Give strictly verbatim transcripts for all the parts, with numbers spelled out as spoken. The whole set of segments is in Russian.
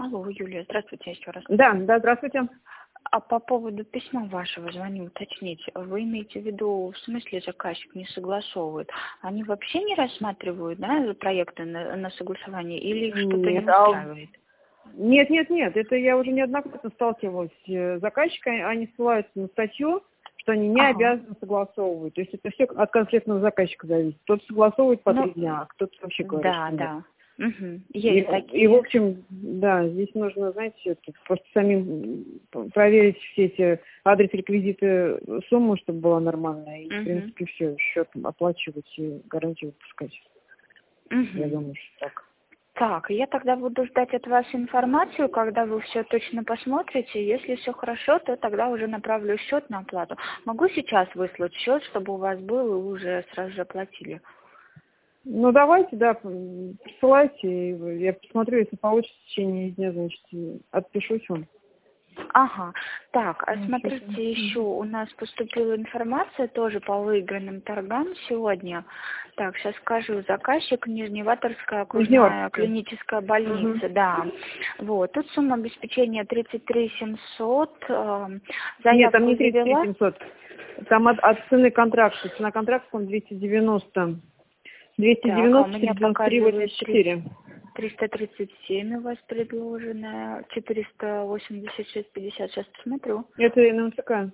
Алло, Юлия, здравствуйте еще раз. Да, да, здравствуйте. А по поводу письма вашего звоню уточнить. Вы имеете в виду, в смысле заказчик не согласовывает? Они вообще не рассматривают, да, проекты на, на согласование или их что-то не Нет, а... устраивает? нет, нет, нет, это я уже неоднократно сталкивалась с заказчиками, они ссылаются на статью, что они не Ага. обязаны согласовывать. То есть это все от конкретного заказчика зависит. Кто-то согласовывает по Ну, три дня, а кто-то вообще говорит, да, что нет. да. Угу. И, Есть такие. и, в общем, да, здесь нужно, знаете, это, просто самим проверить все эти адрес, реквизиты, сумму, чтобы была нормальная. И, Угу. в принципе, все, счет оплачивать и гарантию выпускать. Угу. Я думаю, что так. Так, я тогда буду ждать от вас информацию, когда вы все точно посмотрите. Если все хорошо, то тогда уже направлю счет на оплату. Могу сейчас выслать счет, чтобы у вас был и уже сразу же оплатили? Ну, давайте, да, присылайте. и Я посмотрю, если получится в течение дня, значит, отпишусь вам. Ага. Так, а Ну, смотрите, всё. еще у нас поступила информация тоже по выигранным торгам сегодня. Так, сейчас скажу. Заказчик Нижневартовская окружная Нижневартовская. клиническая больница, Угу. да. Вот. Тут сумма обеспечения тридцать три семьсот. э, Нет, там Заявку не тридцать три завела. семьсот. Там от, от цены контракта. Цена контракта, по-моему, двести девяносто. двести Так, а у девяносто, меня девяносто три, показывает восемьдесят четыре. триста тридцать семь у вас предложенное, четыреста восемьдесят шесть пятьдесят. Сейчас посмотрю. Это НМСК.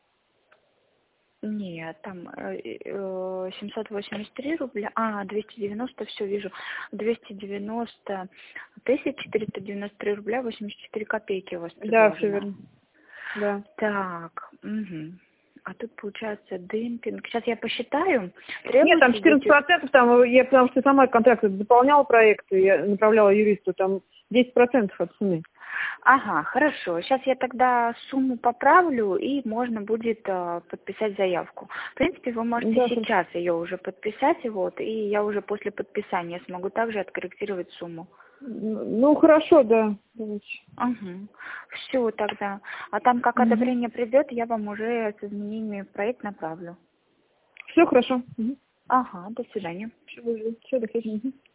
Нет, там э, э, семьсот восемьдесят три рубля, а, двести девяносто, все вижу, двести девяносто тысяч четыреста девяносто три рубля восемьдесят четыре копейки у вас Да, все предложено. верно. Да. Так, угу. А тут получается демпинг. Сейчас я посчитаю. Нет, там Требуете четырнадцать здесь... процентов, там, я потому что сама контракт заполняла проект, и я направляла юристу, там десять процентов от цены. Ага, хорошо. Сейчас я тогда сумму поправлю, и можно будет э, подписать заявку. В принципе, вы можете Да, хорошо. сейчас ее уже подписать, вот, и я уже после подписания смогу также откорректировать сумму. Ну, хорошо, да. Давайте. Угу. Все тогда. А там как Угу. одобрение придет, я вам уже с изменениями в проект направлю. Все хорошо. Угу. Ага, до свидания. Все, до свидания.